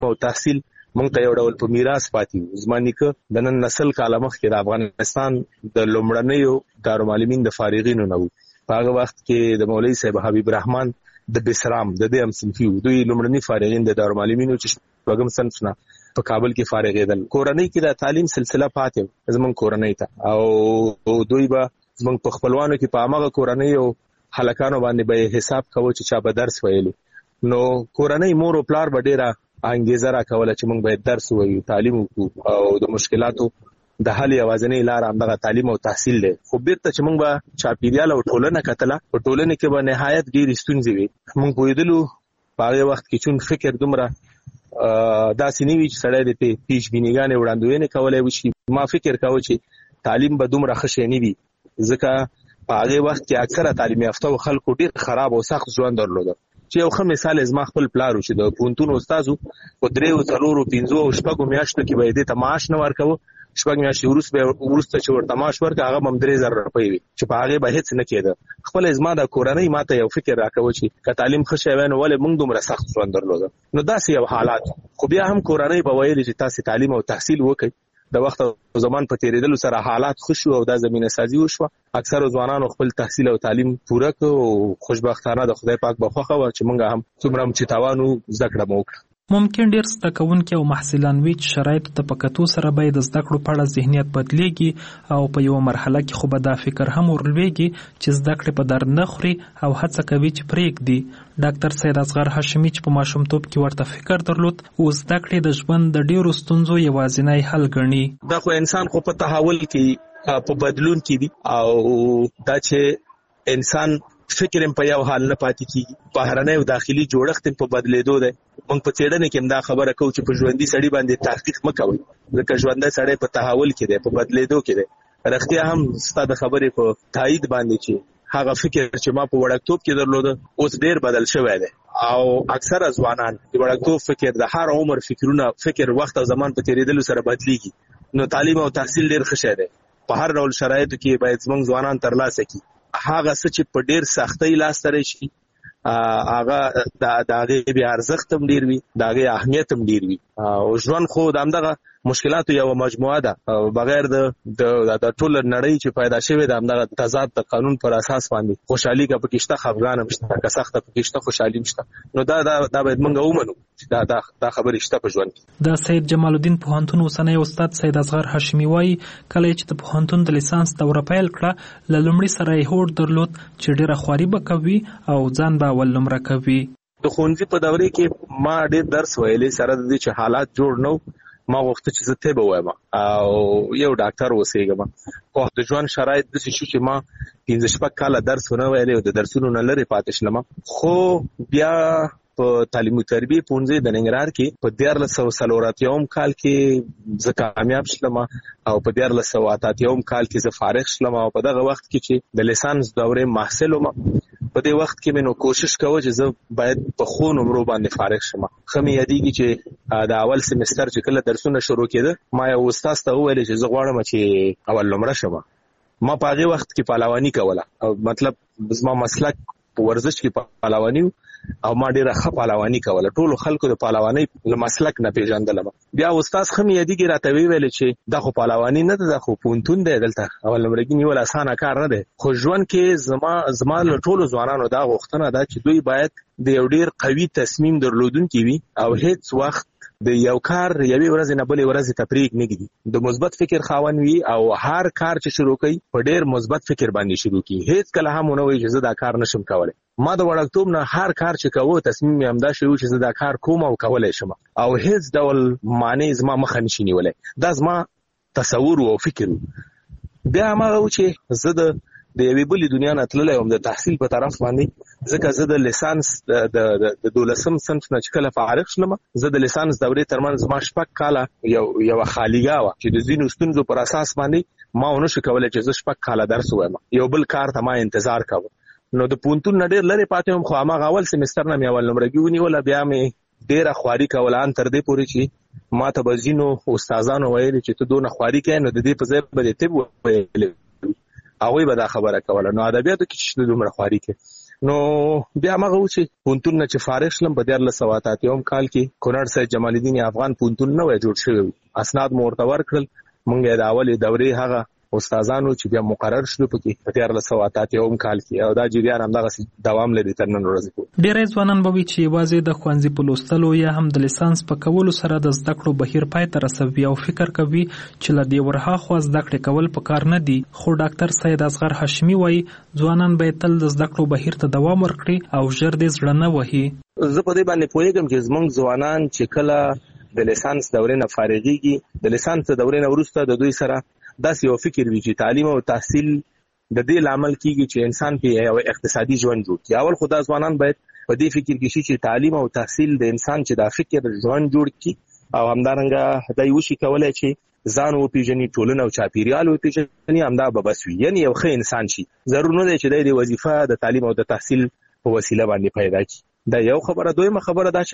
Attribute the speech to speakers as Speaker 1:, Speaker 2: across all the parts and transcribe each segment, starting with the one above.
Speaker 1: او تحصیل مونږ ته یو ډول په میراث پاتې زما نیکه د نن نسل کاله مخکې د افغانستان د لومړنیو دارالمعلمین د فارغینو نه وو. په هغه وخت کې د مولوي صاحب حبیب الرحمن د بسرام د دې هم صنفي وو. دوی لومړني فارغین د دارالمعلمینو چې شپږم صنف نه په کابل کې فارغېدل. کورنۍ کې د تعلیم سلسله پاتې زمونږ کورنۍ ته او دوی به زمونږ په خپلوانو کې په هغه کورنۍ او هلکانو باندې به حساب کوو چې چا به درس ویلو. نو کورنۍ مور او پلار به ډیره انګیزه راکوله چې موږ باید درس ووایو، تعلیم وکړو او د مشکلاتو د حل یوازینۍ لار همدغه تعلیم او تحصیل دی. خو بیرته چې موږ به چاپیریال او ټولنه کتله، په ټولنه کې به نهایت ډېرې ستونزې وي. موږ پوهېدلو په هغه وخت کې چون فکر دومره داسې نه وي چې سړی د پیش بینیګانې وړاندوینې کولی وشي. ما فکر کاوه چې تعلیم به دومره ښه شی نه وي، ځکه په هغه وخت کې اکثره تعلیم یافته خلکو ډېر خراب او سخت ژوند درلوده. چې یو ښه مثال زما خپل پلار و چې د پوهنتون استاد و، په 3 4 5 او 6 میاشتو کې به یې ته معاش نه ورکوه. 6 میاشتې وروسته چې ورته معاش ورکړه هغه به هم 3000 روپۍ وي چې په هغې به هېڅ نه کېده. خپل زما د کورنۍ ما ته یو فکر راکوه چې که تعلیم ښه شی وی نو ولې موږ دومره سخت ژوند درلوده. نو داسې یو حالات. خو بیا هم کورنۍ به ویلې چې تاسې تعلیم او تحصیل وکړئ. د وخت او زمان په تیریدلو سره حالات ښه شو او دا زمینه سازي وشوه. اکثر ځوانانو خپل تحصیل او تعلیم پوره کړ او خوشبختانه د خدای پاک په خوښه وه چې موږ هم څومره چې توان و زده کړه مو وکړه.
Speaker 2: ممکن ډیر زده کوونکي او محصلان وي چې شرایطو ته په کتو سره باید د زده کړو په اړه ذهنیت بدلیږي او په یوه مرحله کې خو به دا فکر هم ورلویږي چې زده کړې په درد نه خوري او هڅه کوي چې پرېږدي. ډاکټر سید اصغر هاشمي چې په ماشومتوب کې ورته فکر درلود او زده کړې د ژوند د ډیرو ستونزو یوازینی حل ګڼي.
Speaker 1: دا خو انسان خو په تحول کې په بدلون کې دي او دا چې انسان فکر په یو حال نه پاتې کیږي. بهرنی او داخلي جوړښت په بدلیدو دی. موږ په څېړنه کې هم دا خبره کوو چې په ژوندي سړي باندې تحقیق مه کوئ، ځکه ژوندی سړی په تحول کې دی، په بدلیدو کې دی. رښتیا هم ستا د خبرې په تایید باندې چې هغه فکر چې ما په وړکتوب کې درلوده اوس ډېر بدل شوی دی او اکثره ځوانان د وړکتوب فکر د هر عمر فکر وخت او زمان په تېرېدلو سره بدلیږي. نو تعلیم او تحصیل ډېر ښه شی دی. په هر ډول شرایطو کې باید زموږ ځوانان ترلاسه کړي. هغه څه چې په ډېر سختۍ لاسته راشي هغه د هغې بیا ارزښت هم ډېر وي، د هغې اهمیت هم ډېر وي. او ژوند خو د همدغه مشکلاتو یوه مجموعه ده، بغیر د ټوله نړۍ چې پیدا شوې ده همدغه تضاد د قانون پر اساس باندې خوشحالي که پکې شته خفګان هم شته، که سخته پکې شته خوشحالي هم شته. نو دا باید موږ ومنو چې دا خبرې شته په ژوند کې.
Speaker 2: د سید جمال الدین پوهنتون اوسنی استاد سید اصغر هاشمي وایي کله چې د پوهنتون د لیسانس دوره پیل کړه له لومړي سره یې هوډ درلود چې ډېره خواري به کوي او ځان به اول نمره کوي.
Speaker 1: د ښوونځي په دورې کې ما ډېر درس ویلی، سره د دې چې حالات جوړ نه و. ما غوښته چې زه طب ووایم او یو ډاکټر اوسېږم. خو د ژوند شرایط داسې شو چې ما 15 کاله درس ونه ویلی او د درسونو نه لرې پاتې شلم. خو بیا په تعلیم او تربیه پوهنځي د ننګرهار کې په 1484 کال کې زه کامیاب شلم او په 1488 کال کې زه فارغ شلم. او په دغه وخت کې چې د لیسانس دورې محصل وم، په دې وخت کې مې نو کوشش کوه چې زه باید په ښو نمرو باندې فارغ شم. ښه مې یادېږي چې د اول سمستر چې کله درسونه شروع کېده ما یو استاد ته وویل چې زه غواړم چې اول نمره شم. ما په هغې وخت کې پهلواني کوله، مطلب زما مسلک په ورزش کې پهلواني او ما ډېره ښه پهلواني کوله. ټولو خلکو د پهلوانۍ له مسلک نه پېژندلم. بیا استاد ښه مې یادېږي راته ویلې چې دا خو پهلواني نه ده، دا خو پوهنتون دی، دلته اول نمرګي نیول اسانه کار نه دی. خو ژوند کې زما له ټولو ځوانانو دا غوښتنه ده چې دوی باید د یو ډېر قوي تصمیم درلودونکي وي او هیڅ وخت د یو کار یوې ورځې نه بلې ورځې ته پرېږ نه ږدي. د مثبت فکر خاوند وي او هر کار چې شروع کوي په ډېر مثبت فکر باندې شروع کوي. هیڅ کله هم ونه وایي چې زه دا کار نشم کولی. ما د وړکتوب نه هر کار چې کوه تصمیم مې همدا شوی چې زه دا کار کوم او کولی شم او هیڅ ډول معنی زما مخه نشي نیولی. دا زما تصور او فکر. بیا هماغه و چې زه د یوې بلې دنیا نه تللی وم د تحصیل په طرف باندې، ځکه زه د لیسانس د 12 صنف نه چې کله فارغ شلم، زه د لیسانس دورې ترمنځ زما 6 کاله یوه خالیګاه وه چې د ځینو ستونزو پر اساس باندې ما ونشو کولی چې زه 6 کاله درس ووایم. یو بل کار ته ما انتظار کوه. نو د پوهنتون نه ډېر لرې پاتې وم، خو هماغه اول سمستر نه مې اول نمرګي ونیوله. بیا مې ډېره خواري کوله ان تر دې پورې چې ما ته به ځینو استادانو ویلې چې ته دونه خواري کوې نو د دې په ځای به دې طب وویلې، هغوی به دا خبره کوله. نو ادبیاتو کې چې دومره خواري کوې نو بیا موږ چې پونتون نه چې فارغ شلم په 1988 کال کې کونړ سید جمال الدین افغان پونتون نه وای جوړ شوی اسناد مورتور کړل مونږه د اولې دورې هغه استادانو چې بیا مقرر شول په 1988 کال کې او دا جریان همدغه دوام لري تر نن ورځې پورې.
Speaker 2: ډېر ځوانان به وي چې یوازې د ښوونځي په لوستلو یا هم د لیسانس په کولو سره د زده کړو بهیر پای ته رسوي او فکر کوي چې له دې ورهاخوا زده کړې کول پکار نه دي. خو ډاکټر سید اصغر هاشمي وایي ځوانان باید تل د زده کړو بهیر ته دوام ورکړي او ژر دې زړه نه وهي.
Speaker 1: زه په دې باندې پوهیږم چې زموږ ځوانان چې کله د لیسانس دورې نه فارغيږي د لیسانس دورې نه وروسته د دوی سره داسې یو فکر وي چې تعلیم او تحصیل د دې لامل کیږي چې انسان په یو اقتصادي ژوند جوړ کړي. اول خدای ځوانان باید په دې فکر کې شي چې تعلیم او تحصیل د انسان چې د فکر ژوند جوړ کړي او همدارنګه دای وشي کولای چې ځان او پیژني ټولنه او چاپیریال او پیژني همدا به بس وي یعنی یو ښه انسان شي. ضرور نه دی چې د وظیفه د تعلیم او د تحصیل په وسیله باندې پیدا کړي. دا یو خبره. دویمه خبره دا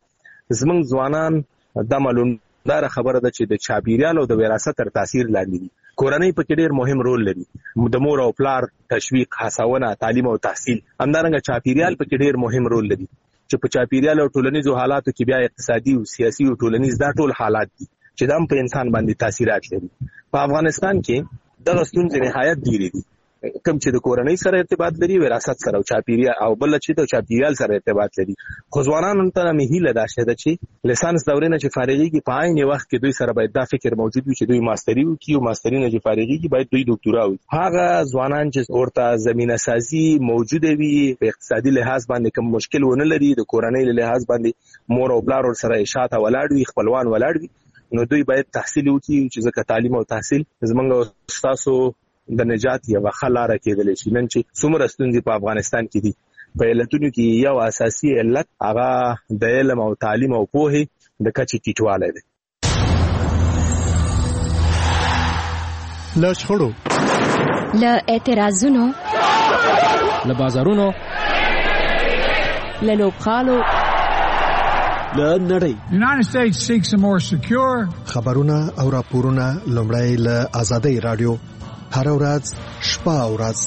Speaker 1: چې زمونږ ځوانان د معلومدار خبره ده چې د چاپیریال او د وراثت تر تاثیر لاندې دي. کورنۍ په کې ډېر مهم رول لري. د مور او پلار تشویق، هڅونه، تعلیم او تحصیل. همدارنګه چاپیریال په کې ډېر مهم رول لري چې په چاپیریال او ټولنیزو حالاتو کې بیا اقتصادي او سیاسي او ټولنیز دا ټول حالات دي چې دا په انسان باندې تاثیرات لري. په افغانستان کې دغه ستونزې نهایت ډېرې دي. کوم چې د کورنۍ سره ارتباط لري، وراثت سره او چاپیریال او بل چې د چاپیریال سره ارتباط لري. خو ځوانانو ته مې هیله ده چې لیسانس دورې نه چې فارغيږي په عین وخت کې دوی سره باید دا فکر موجود وي چې دوی ماستری وکړي او ماستری نه چې فارغيږي باید دوی ډاکټورا وي. هغه ځوانان چې ورته زمينه سازي موجوده وي په اقتصادي لحاظ باندې کوم مشکل ونه لري، د کورنۍ له لحاظ باندې مور او پلار سره شاته ولاړ وي، خپلوان ولاړ وي، نو دوی باید تحصیل وکړي چې ځکه تعلیم او تحصیل زمونږ استادو د نجات یو خلاره کېدل شي. نن چې څومره ستونزې په افغانستان کې دي په علتونو کې یو اساسي علت هغه د علم او تعلیم او پوهې د کچې ټیټوالی دی.
Speaker 3: له شخړو،
Speaker 4: له اعتراضونو،
Speaker 5: له بازارونو،
Speaker 4: له لوبغالو،
Speaker 5: له نړۍ.
Speaker 6: United States seeks a more secure.
Speaker 3: خبرونه او راپورونه لومړی له آزادۍ رادیو هر ورځ شپه او ورځ.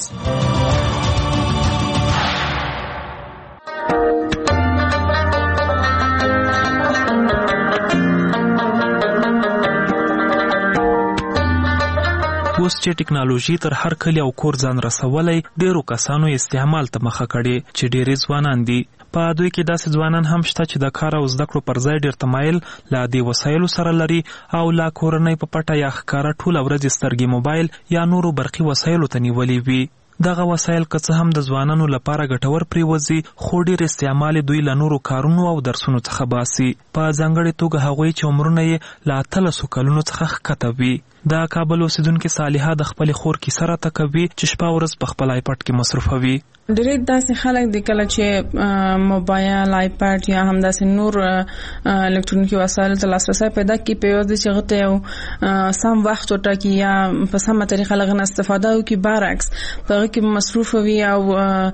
Speaker 2: اوس چې ټکنالوژي تر هر کلی او کور ځان رسولای، ډیرو کسانو استعمال ته مخه کړي چې ډېری ځوانان دي. په دوی کې داسې ځوانان هم شته چې د کار او زده کړو پر ځای ډېر تمایل له دې وسایلو سره لري او لا کورنۍ په پټه یا ښکاره ټوله ورځ سترګې موبایل یا نورو برقي وسایلو ته نیولې وي. دغه وسایل که څه هم د ځوانانو لپاره ګټور پریوځي، خو ډېر استعمال دوی له نورو کارونو او درسونو څخه باسي. په ځانګړې توګه هغوی چې عمرونه یې له 13 کلونو څخه ښکته وي. د کابل اوسیدونکې صالحه د خپلې خور کیسه راته کوي چې شپه ورځ په خپل آیپډ کې مصروفوي.
Speaker 7: ډېر داسې خلک دي کله چې موبایل، آیپډ یا هم داسې نور الکترونیکي وسایل ته لاسرسی پیدا کړي، په یوه چې هغه ته یو سم وخت وټاکي یا په سمه طریقه له هغه نه استفاده وکړي، برعکس په هغه کې مصروف وي او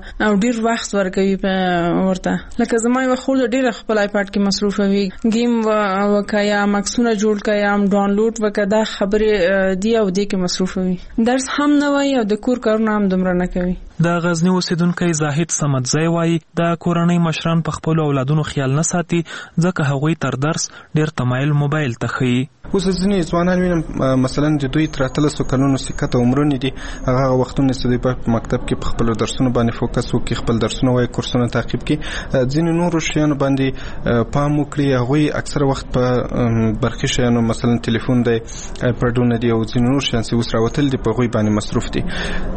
Speaker 7: ډېر وخت ورکوي ورته. لکه زما یوه خور ډېره خپل آیپډ کې مصروف وي، گیم وکړه یا مکسونه جوړ کړه یا هم ډاونلوډ وکړه، دا خبرې دی او دې کې مصروف وي. درس هم نه وایي او د کور کارونه هم دومره نه کوي.
Speaker 2: د غزنی اوسیدونکی زاهد صمدزی وایي د کورنۍ مشران په خپلو اولادونو خیال نه ساتي، ځکه هغوی تر درس ډېر تمایل موبایل ته ښیي.
Speaker 8: اوس ځینې ځوانان وینم مثلا د دوی تر 13 کلونو سکته عمرونه دي، هغه وختونه چې دوی په مکتب کې په خپل درسونو باندې فوکس وکړي، خپل درسونه وایي، کورسونه تعقیب کړي، ځینې نورو شیانو باندې پام وکړي. هغوی اکثره وخت په برقي شیانو مثلا تلیفون دی، آیپډونه دي او ځینې نور شیان چې اوس راوتل دي په هغوی باندې مصروف دي.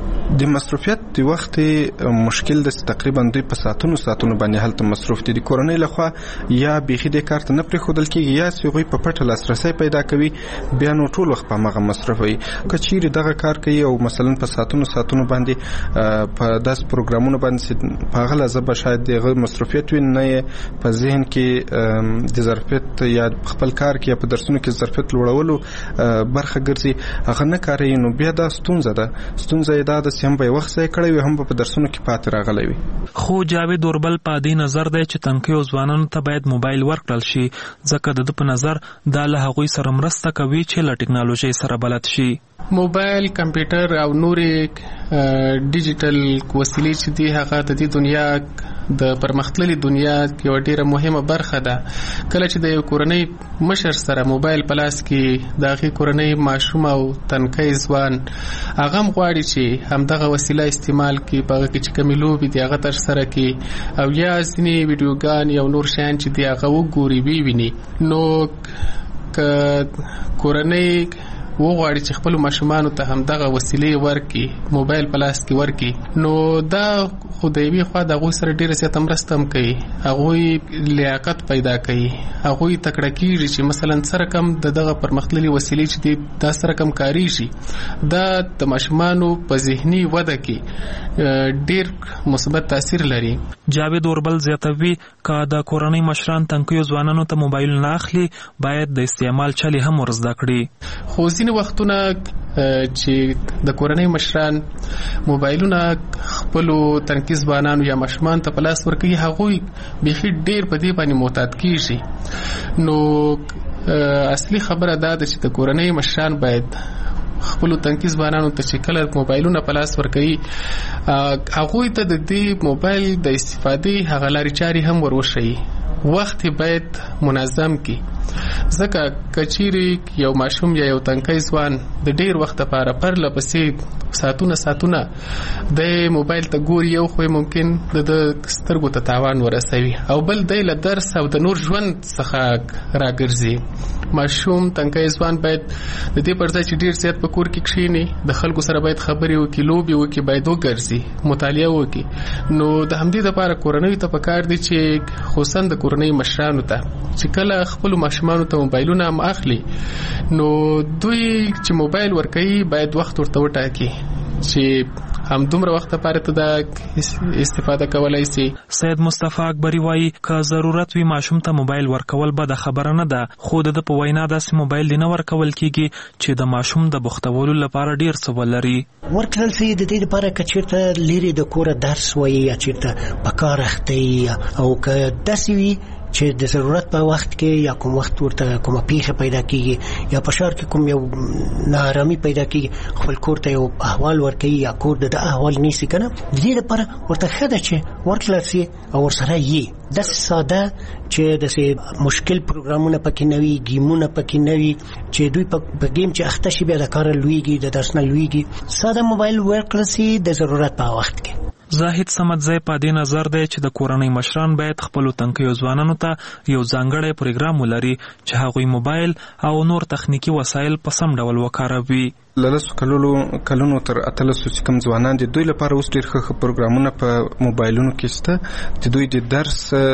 Speaker 8: د مصروفیت د وخت مشکل د تقریبا دوی په ساعتونو باندې هلته مصروف دي. د کورنۍ لخوا یا بیخي د کار ته نه پرېښودل کېږي یا چې هغوی په پټه لاسرسی پیدا کوي، بیا نو ټول وخت په هماغه مصروف وي. که چیرې دغه کار کوي او مثلا په ساعتونو باندې په داسې پروګرامونو باندې په هغه لحظه به شاید دغه مصروفیت وي، نه یې په ذهن کې د ظرفیت یا خپل کار کې یا په درسونو کې ظرفیت لوړولو برخه ګرځي، هغه نه کاروي، نو بیا دا ستونزه ده. ستونزه یې دا ده هم به وخت ځای کړی وي، هم په درسونو کې پاتې راغلی وي.
Speaker 2: خو جاوید اوربل په دې نظر دی چې تنکیو ځوانانو ته باید موبایل ورکړل شي، ځکه د ده په نظر دا له هغوی سره مرسته کوي چې له ټکنالوژۍ سره بلد شي.
Speaker 4: موبایل کمپیوټر او نورې ډیجیټل وسیلې چې دي هغه د دې دنیا د پرمختللي دنیا یو ډیره مهمه برخه ده. کله چې د یو کورنۍ مشر سره موبایل په لاس کې د هغې کورنۍ ماشوم او تنکی ځوان هغه هم غواړي چې همدغه وسیله استعمال کړي، په هغه کې چې کومې لوبې دي هغه ترسره کړي او یا ځینې ویډیوګان یا نور شیان چې دي هغه وګوري وویني. نو که کورنۍ وغواړي چې خپل ماشومانو ته هم دغه وسیلې ورکړي، موبایل په لاس کې ورکړي، نو دا خو د یوې خوا د هغوی سره ډېره زیاته مرسته هم کوي، هغوی لیاقت پیدا کوي، هغوی تکړه کېږي چې مثلا څه رقم د دغه پرمختللي وسیلې چې دي دا څه رقم کارېږي. دا د ماشومانو په ذهني وده کې ډېر مثبت تاثیر لري.
Speaker 2: جاوید اوربل زیاتوي که د کورنۍ مشران تنکیو ځوانانو ته موبایل نه اخلي باید د استعمال چلې هم ور زده کړي.
Speaker 4: خو ځینې وختونه چې د کورنۍ مشران موبایلونه خپلو تنکي ځوانانو یا ماشومان ته په لاس ورکوي، هغوی بیخي ډېر په دې باندې معتاد کېږي. نو اصلي خبره دا ده چې د کورنۍ مشران باید خپلو تنکي ځوانانو ته چې کله موبایلونه په لاس ورکوي هغوی ته د دې موبایل د استفادې هغه لارې چارې هم ور وښیي. وخت باید منظم کی، ځکه کچيري یو ماشوم یا یو تنکی ځوان د ډیر وخت لپاره پرله پسې ساعتونه د موبایل ته ګوري، یو خو ممکن د سترګو ته تاوان ورسوي او بل د له درس او د نور ژوند څخه راګرځي. ماشوم تنکی ځوان باید د دې پر ځای چې ډیر زیات په کور کې کښیني د خلکو سره باید خبرې وکړي، لوبې وکړي، باید وګرځي، مطالعه وکړي. نو د همدې لپاره کورنۍ ته پکار دي چې خصوصا د کورنۍ مشرانو ته چې کله خپل ماشومانو ته موبایلونه هم اخلي نو دوی چې موبایل ورکوي باید وخت ورته وټاکي چې هم دومره وخت لپاره ته دا استفاده کولای شي.
Speaker 2: سید مصطفی اکبری وایي که ضرورت وي ماشوم ته موبایل ورکول به د خبره نه ده، خو د په وینا داسې موبایل نه ورکول کیږي چې د ماشوم د بوختولو لپاره ډیر څه ولري.
Speaker 9: ورکړل شي د دې لپاره چې چیرته لري د کور درس وایي یا چیرته په کار اخته او که داسې وي چې د ضرورت په وخت کې یا کوم وخت ورته کومه پیښه پیدا کیږي یا په ښار کې کوم یو ناارامي پیدا کیږي، خپل کور ته یو احوال ورکوي یا کور د احوال نیسي کنه، د دې لپاره ورته ښه ده چې ورکړل شي او ورسره یې داسې ساده چې داسې مشکل پروګرامونه پکې نه وي، ګیمونه پکې نه وي چې دوی په ګیم چې اخته شي بیا د کار لویږي، د درس نه لویږي. ساده موبایل ورکړل شي د ضرورت په وخت کې.
Speaker 2: زاهد سمدزی په دې نظر دی چې د کورنۍ مشران باید خپل تنکیو ځوانانو ته یو ځانګړی پروګرام ولري چې هغوی موبایل او نور تخنیکی وسایل په سم ډول وکاروي.
Speaker 8: لسو کلونو تر 18 چې کوم ځوانان دي دوی لپاره اوس ډېر ښه پروګرامونه په موبایلونو کې شته چې دوی د درس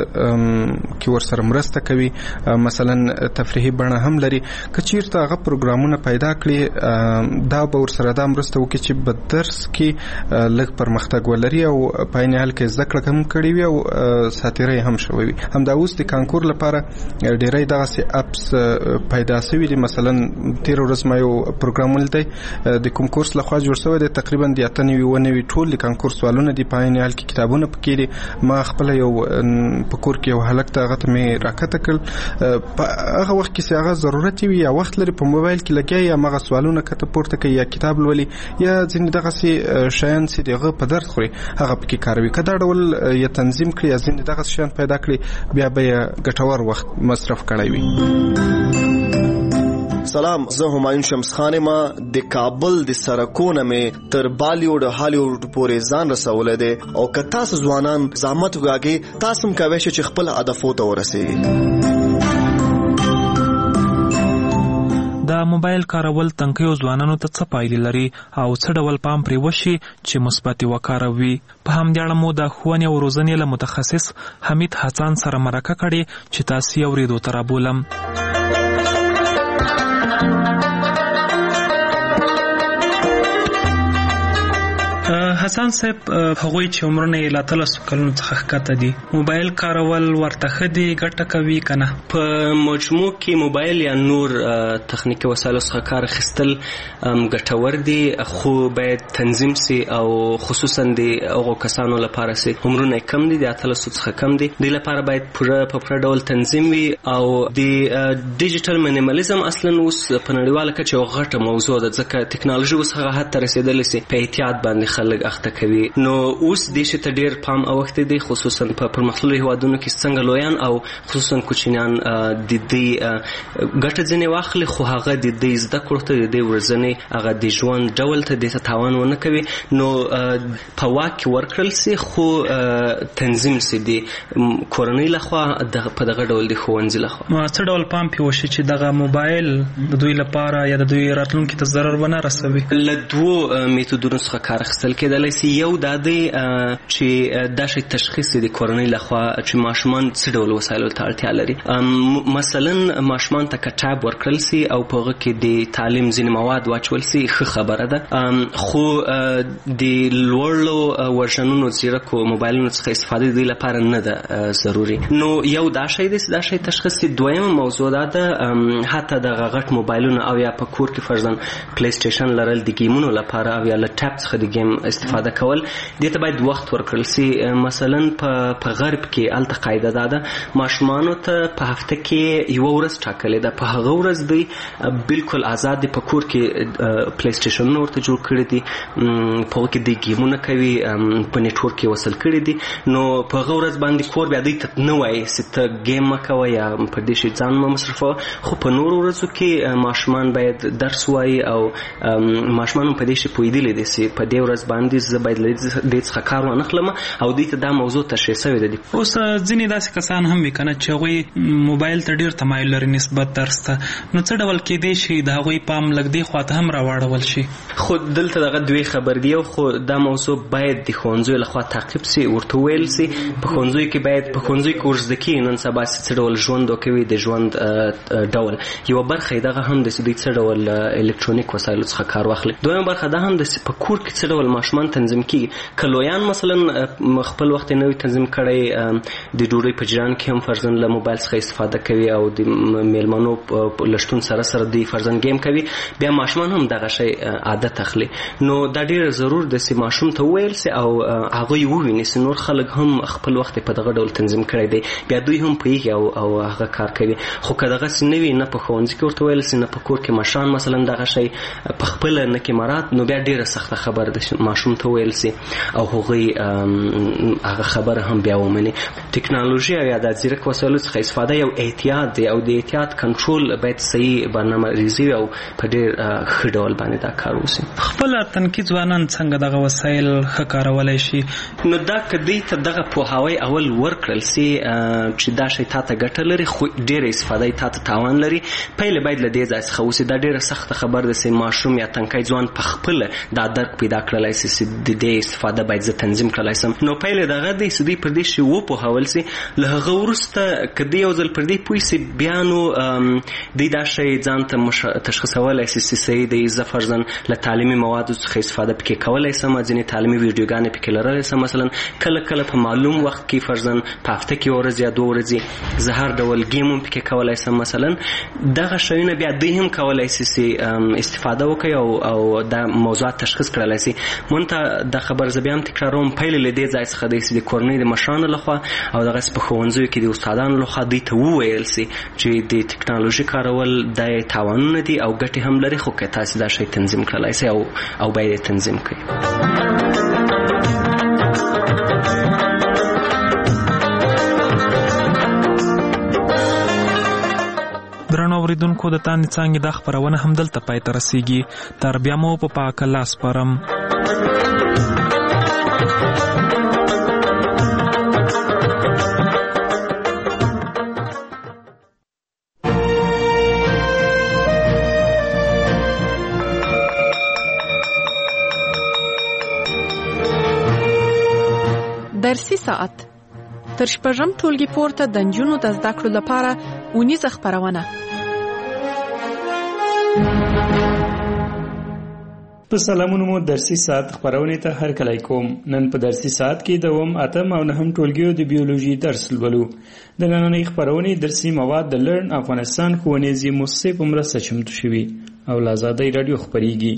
Speaker 8: کې ورسره مرسته کوي، مثلا تفریحي بڼه هم لري. که چیرته هغه پروګرامونه پیدا کړي دا به ورسره دا مرسته وکړي چې په درس کې لږ پرمختګ ولري او په عین حال کې زده کړه هم کړې وي او ساتیرۍ هم شوی وي. همدا اوس د کانکور لپاره ډېری دغسې اپس پیدا شوي دي. مثلا تېره ورځ ما یو پروګرام ولیدی د کوم کورس لخوا جوړ شوی دی، تقریبا د 98 ټول د کانکور سوالونه دي، په عین حال کې کتابونه پکې دي. ما خپل یو په کور کې یو هلک ته هغه ته مې راکته کړل، په هغه وخت کې چې هغه ضرورت وي یا وخت لري په موبایل کې لګیا یا هغه سوالونه کته پورته کوي یا کتاب لولي یا ځینې دغسې شیان چې د هغه په درد خوري هغه پکې کاروي. که دا ډول یا تنظیم کړي یا ځینې دغسې شیان پیدا کړي بیا به یې ګټور وخت مصرف کړی وي.
Speaker 10: سلام، زه همایون شمس خان ما د کابل د سرکونه مې تر بالیوډ هالیوډ پورې ځان رسولی دی او که تاسو ځوانان زحمت وکاږئ تاسو هم کولی شئ چې خپل هدفو ته ورسیږئ.
Speaker 2: د موبایل کارول تنکیو ځوانانو ته څه پایلې لري او څه ډول پام پرې وشي چې مثبت وکاروي. په همدې اړه مو د ښوونې او روزنې له متخصص حمید حسن سره مرکه کړې چې تاسو یې اورېدو ته رابولم. حسن صاحب هغوی چې عمرونه یې له 13 کلونو څخه ښکته دي موبایل کارول ورته ښه دي ګټه کوي که نه؟
Speaker 11: په مجموع کې موبایل یا نور تخنیکي وسایلو څخه کار اخیستل ګټور دي، خو باید تنظیم سي او خصوصا د هغو کسانو لپاره چې عمرونه کم دي، د 13 څخه کم دي، دوی لپاره باید په پوره ډول تنظیم وي. او د ډیجیټل مینیمالیزم اصلا اوس په نړیواله کچه یوه غټه موضوع ده، ځکه ټکنالوژي اوس هغه حد ته رسېدلې چې په احتیاط باندې خلک اخته کوي. نو اوس دې شي ته ډېر پام اوښتی دی، خصوصا په پرمختللو هېوادونو کې څنګه لویان او خصوصا کوچنیان د دې ګټه ځینې واخلي، خو هغه د دې زده کړو ته د دې ورځنې هغه د ژوند ډول ته دې ته تاوان ونه کوي. نو په واک کې ورکړل سي، خو تنظیم سي د کورنۍ لخوا په دغه ډول د ښوونځي لخوا.
Speaker 2: څه ډول پام پې وشي چې دغه موبایل د دوی لپاره یا د دوی راتلونکي ته ضرر ونه رسوي؟
Speaker 11: له دوو میتودونو څخه کار اخیستل کېدلی سي. یو دا دی چې دا شی تشخیص د کورنۍ لخوا چې ماشومان څه ډول وسایلو ته اړتیا لري. مثلا ماشومان ته کټاب ورکړل سي او په هغه کې د تعلیم ځینې مواد واچول سي، ښه خبره ده، خو د لوړو ورژنونو ځیرکو موبایلونو څخه استفاده د دوی لپاره نه ده ضروري. نو یو دا شی دی چې دا شی تشخیص سي. دویمه موضوع دا ده حتی دغه غټ موبایلونه او یا په کور کې فرضاً پلی سټیشن لرل د گیمونو لپاره او یا له ټاپ څخه د گیم استفاده کول، دې ته باید وخت ورکړل سي. مثلا په غرب کې هلته قاعده دا ده ماشومانو ته په هفته کې یوه ورځ ټاکلې ده، په هغه ورځ دوی بالکل آزاد دي، په کور کې پلی سټیشنونه ورته جوړ کړي دي، په هغه کې دوی گیمونه کوي، په نیټورک کې وصل کړي دي. نو په هغه ورځ باندې کور بیا دوی ته نه وایي چې ته گیم مه کوه یا په دې شي ځان مه مصرفوه، خو په نورو ورځو کې ماشومان باید درس وایي او ماشومان په دې شي پوهېدلی دي چې په دې ورځ باندې زه باید له دې څخه کار وانخلم او دوی ته دا موضوع تشریح شوې ده.
Speaker 2: اوس ځینې داسې کسان هم وي که نه چې هغوی موبایل ته ډېر تمایل لري نسبت درس ته، نو څه ډول کېدی شي د هغوی پام لږ دې خوا ته هم راواړول شي؟
Speaker 11: خو دلته دغه دوی خبر دی، خو دا موضوع باید د ښوونځیو لخوا تعقیب سي، ورته وویل سي په ښوونځیو کې باید په ښوونځیو کې ورزده کېږي نن سبا چې څه ډول ژوند وکوي، د ژوند ډول یوه برخه یې دغه هم ده چې دوی څه ډول الکترونیک وسایلو څخه کار واخلي. دویمه برخه دا هم ده چې په کور کې څه ډول ماشومان تنظیم کېږي. که لویان مثلا خپل وخت یې نه وي تنظیم کړی، د ډوډۍ په جریان کې هم فرضاً له موبایل څخه استفاده کوي او د میلمنو له شتون سره سره دوی فرضاً گیم کوي، بیا ماشومان هم دغه شی عادت اخلي. نو دا ډېر ضرور ده چې ماشوم ته وویل سي او هغوی وویني چې نور خلک هم خپل وخت په دغه ډول تنظیم کړی دی، بیا دوی هم پوهېږي او هغه کار کوي. خو که دغسې نه وي، نه په ښوونځي کې ورته ویل سي، نه په کور کې مشران مثلا دغه شی په خپله نه کې مراد، نو بیا ډېره سخته خبره ده چې ماشوم ته ویل سي او هغوی هغه خبره هم بیا ومني. ټکنالوژي او یا د ځیرک وسایلو څخه استفاده یو احتیاط دی او د احتیاط کنټرول باید صحیح برنامه ریزي او په ډېر ښه ډول باندې دا کار وسي.
Speaker 2: خپله تنکي ځوانان څنګه دغه وسایل ښه کارولی شي؟
Speaker 11: نو دا که دوی ته دغه پوهاوی اول ورکړل سي چې دا شی تا ته ګټه لري خو ډېره استفاده یې تا ته تاوان لري، پیله باید له دې ځای څخه وسي. دا ډېره سخته خبر ده چې ماشوم یا تنکی ځوان په خپله دا درک پیدا کړلی سي چې د دې استفاده باید زه تنظیم کړلی سم. نو پیله دغه دی چې دوی پر دې شي وپوهول سي، له هغه وروسته که دوی یو ځل پر دې پوه سي، بیا نو دوی دا شی ځان ته تشخیصولی سي چې صحیح دی، زه فرضاً له تعلیمي موادو څخه استفاده پکې کولی سم، ځینې تعلیمي ویډیوګانې پکې لرلی سم، مثلا کله کله په معلوم وخت کې فرضاً په هفته کې یوه ورځ یا 2 ورځې زه هر ډول گیم هم پکې کولی سم. مثلا دغه شیونه بیا دوی هم کولی سي چې استفاده وکړي او دا موضوعات تشخیص کړلی سي. مونته دا خبر زه بیا هم تکراروم، پیلې له دې ځای څخه دی چې د کورنۍ د مشرانو لخوا او دغسې په ښوونځیو کې د استادانو لخوا دوی ته وویل سي چې د ټکنالوژي کارول دا یې تاوانونه دي او ګټې هم لري، خو که تاسې دا شی تنظیم کړلی سي او باید یې تنظیم کړئ.
Speaker 2: درنو اوریدونکو، د تاندې څانګې دا خپرونه همدلته پای ته رسیږي. تر بیا مو په پاک الله سپارم.
Speaker 12: درسي ساعت تر شپږم ټولګي پورته د نجونو د زده کړو لپاره اونیزه خپرونه.
Speaker 13: په سلامونو مو درسي ساعت خبرونه ته هر کله کوم. نن په درسي ساعت کې دوم اتم او نهم ټولګیو د بیولوژي درس لولو. د نننۍ خبرونه درسي مواد د لرن افغانستان ښوونیزې مؤسسې په مرسته چمتو شوي او له آزادۍ رادیو خبرېږي.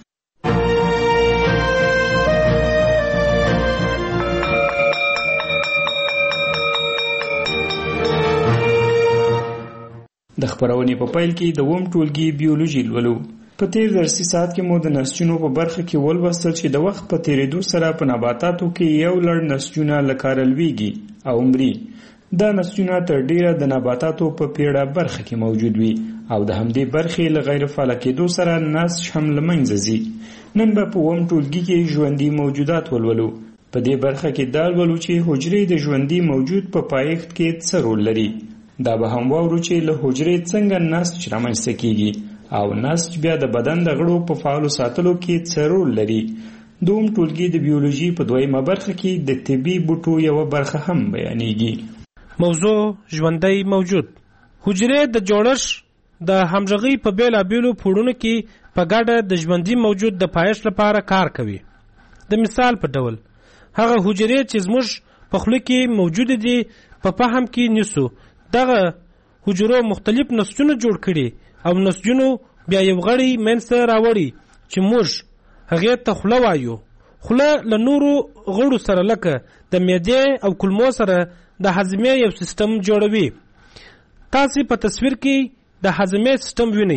Speaker 13: د خبرونې په پیل کې د اووم ټولګي بیولوژي لولو. په تیر درسي ساعت کې مو د نسجونو په برخه کې ولوستل چې د وخت په تیریدو سره په نباتاتو کې یو لړ نسجونه له کاره لویږي او مري. دا نسجونه تر ډیره د نباتاتو په پیړه برخه کې موجود وي او د همدې برخې له غیر فعاله کېدو سره نسج هم له منځه ځي. نن به په اووم ټولګي کې ژوندي موجودات ولولو. په دې برخه کې دا لولو چې حجرې د ژوندي موجود په پایښت کې څه رول لري. دا به هم واورو چې له حجرې څنګه نسج رامنځته کیږي او نسج بیا د بدن د غړو په فعالو ساتلو کې څه رول لري. دوم ټولګي د بیولوژي په دویمه برخه کې د طبي بوټو یوه برخه هم بیانېږي.
Speaker 14: موضوع ژوندی موجود. حجرې د جوړښت د همغږۍ په بیلابیلو پوړونو کې په ګډه د ژوندي موجود د پایښت لپاره کار کوي. د مثال په ډول هغه حجرې چې زموږ په خوله کې موجود دي په فهم کې نیسو. دغه حجرو مختلف نسجونه جوړ کړي او نسجونو بیا یو غړی منځته راوړي چې موږ هغې ته خوله وایو. خوله له نورو غړو سره لکه د معدې او کولمو سره د هضمې یو سیستم جوړوي. تاسې په تصویر کې د هضمې سیستم وینئ